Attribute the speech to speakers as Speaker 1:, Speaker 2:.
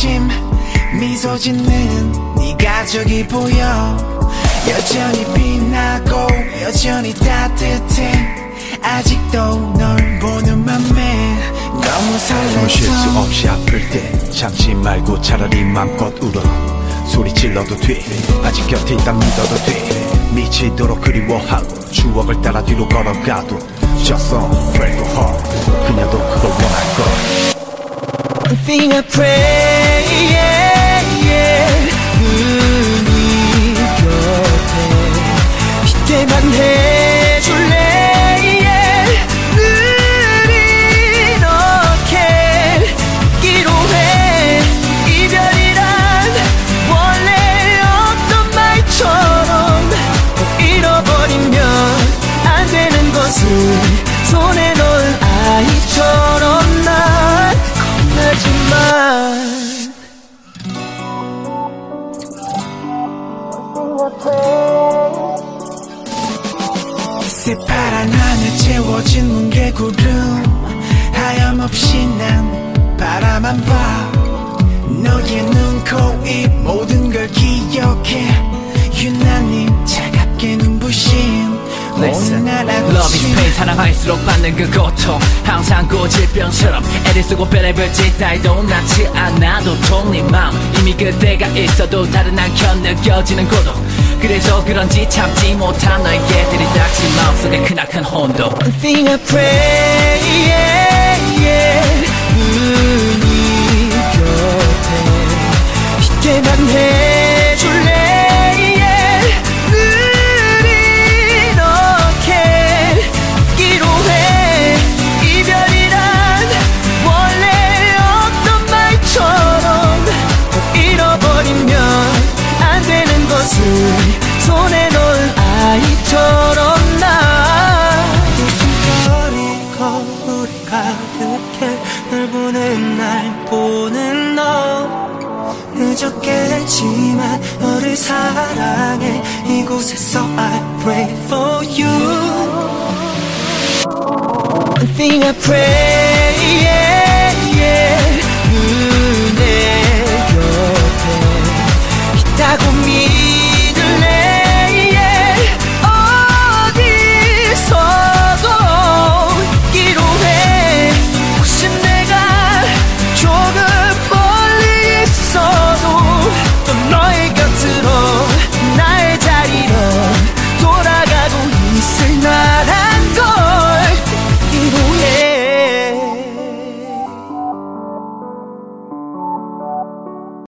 Speaker 1: 아침 미소 짓는 네가 저기 보여. 여전히 빛나고 여전히 따뜻해. 아직도 널 보는 맘에 너무 설레서
Speaker 2: 쉴 수 없이 아플 때 참지 말고 차라리 맘껏 울어. 소리 질러도 돼. 아직 곁에 있다 믿어도 돼. 미치도록 그리워하고 추억을 따라 뒤로 걸어가도 Just a pray for her. 그녀도 그걸 원할 걸.
Speaker 1: I think I pray, yeah, yeah. 눈이 곁에 있게만 해줄래, yeah. 늘 이렇게 기로해. 이별이란 원래 어떤 말처럼 꼭 잃어버리면 안 되는 것을 손에 넣은 아이처럼 난 겁나지만 새파란 하늘 채워진 뭉게구름 하염없이 난 바라만 봐. 너의 눈, 코, 입 모든 걸 기억해. 유난히 차갑게 눈부신
Speaker 3: Listen, love is pain. 사랑할수록 받는 그 고통 항상 고질병처럼 애를 쓰고 별의별 짓 다 해도 낫지 않아도 네 맘 이미 그대가 있어도 다른 한켠 느껴지는 고독. 그래서 그런지 참지 못한 너의 들이닥친 마음속에 크나큰 혼돈.
Speaker 1: I think I pray, yeah, yeah. 눈이 곁에 있게만 해줄래, yeah. 늘 이렇게 기로해. 이별이란 원래 어떤 말처럼 꼭 잃어버리면 안 되는 것을 손에 넣은 아이처럼 나. 웃음거리 거울이 가득해. 널 보는 날 보는 너. 늦었겠지만 너를 사랑해. 이곳에서 I pray for you. I think I pray, yeah, yeah. 그대 곁에 있다고 믿어.